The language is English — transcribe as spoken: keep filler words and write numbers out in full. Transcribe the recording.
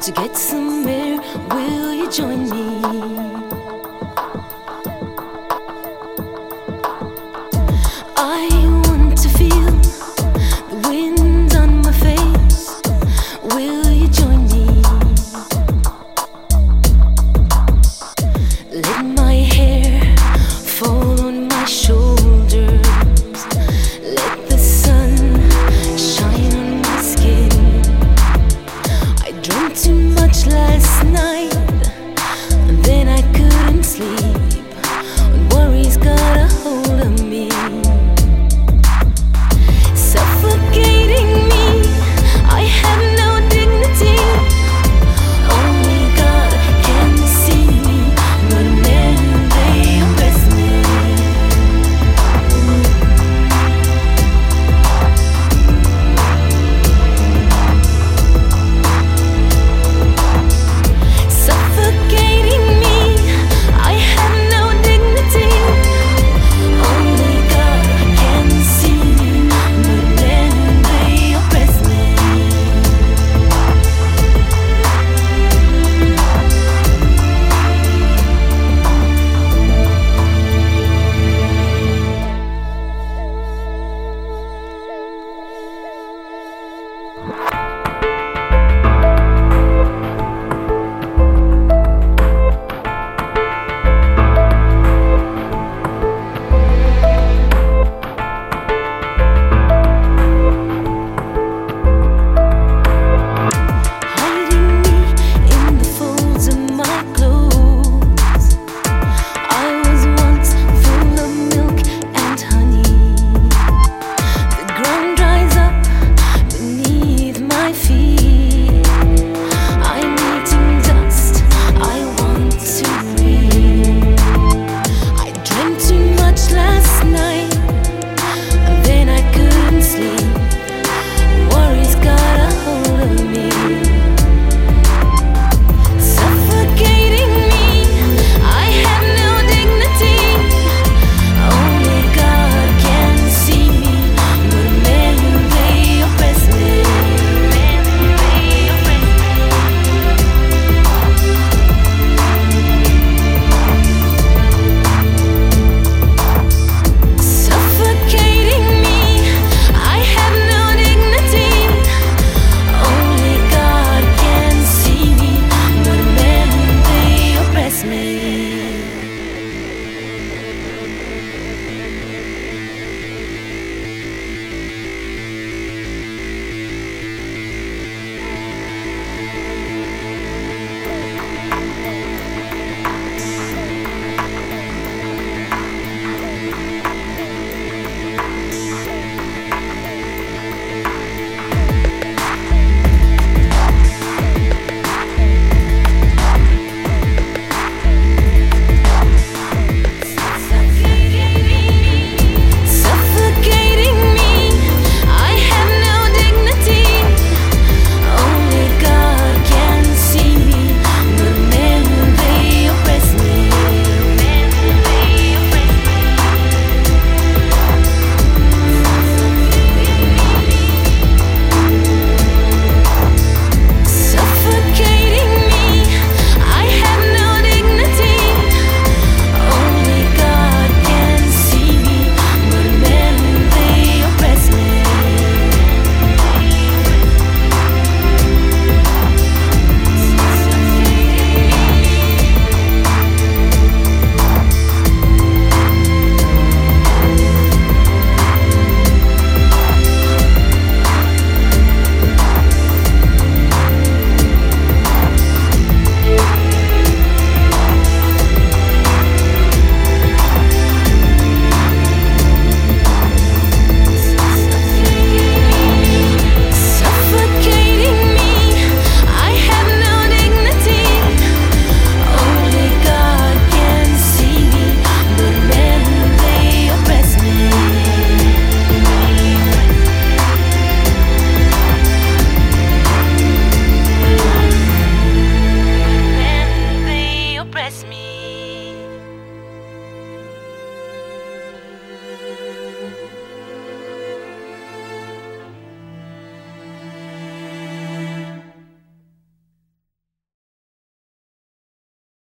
to get some air. Will you join me? I want to feel the wind on my face. Will you join me? Let my hair fall on my shoulders. Let the sun shine on my skin. I drank too much last night, and then I couldn't sleep. And worries got a hold of me, suffocating me. I have no dignity. Only God can see me, but men, they oppress me. Suffocating me. I have no dignity. Only God can see me, but men, they oppress me. Hiding me in the folds of my clothes. I was once full of milk and honey. The ground